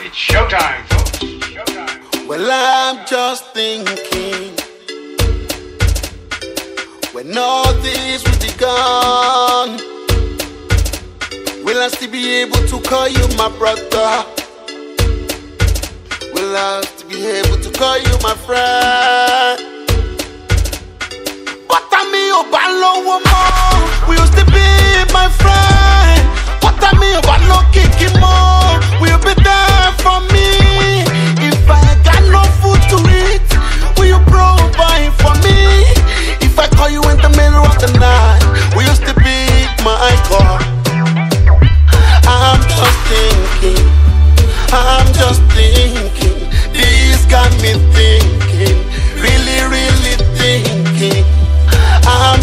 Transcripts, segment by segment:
It's showtime, folks. Showtime. Well, I'm just thinking, when all this will be gone, will I still be able to call you my brother? Will I still be able to call you my friend? But I mean, will you still be my friend? But I mean, kicking more, will you be there for me? If I got no food to eat, will you provide for me? If I call you in the middle of the night, will you still pick my call? I'm just thinking, this got me thinking, really thinking. I'm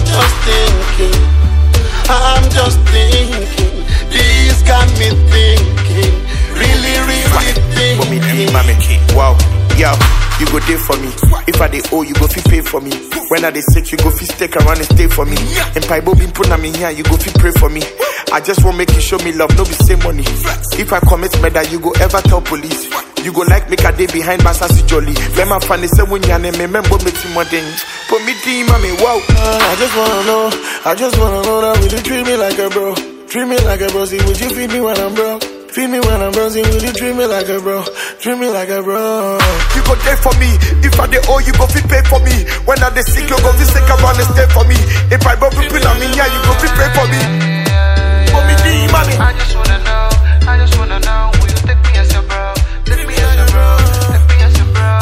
just thinking, this got me thinking, really thinking. Wow, yo, you go there for me. If I dey owe, you go fit pay for me. When I dey sick, you go fit stick around and stay for me. And Bible been put me here, you go fit pray for me. I just won't make you show me love, no be same money. If I commit murder, you go ever tell police. You go like make a day behind my sassy jolly. Let my funny say when you name remember me more things. Put me team, mommy, wow. I just wanna know that will you treat me like a bro? Treat me like a bro, see would you feed me when I'm broke? Feed me when I'm broke, see would you treat me like a bro? Treat me like a bro. You go there for me. If I dey owe, you go fit pay for me. When I dey sick, you go fit sick around and stay for me. If I don't put me here, you go fit pay for me. Put me team, mommy. I just wanna know, will you take me as your bro? Take me as your bro, take me as your bro.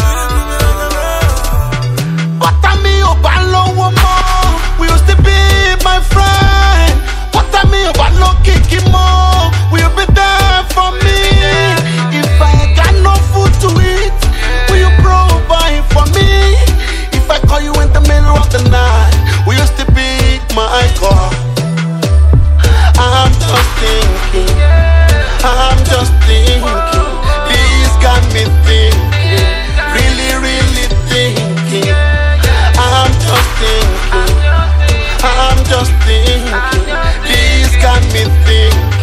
But I mean, will you still be my friend? But I mean, kicking more, will you be there for me? If I got no food to eat, will you provide for me? If I call you in the middle of the night, will you still pick my call? I'm just thinking, this got me thinking, really thinking. I'm just thinking, this got me thinking.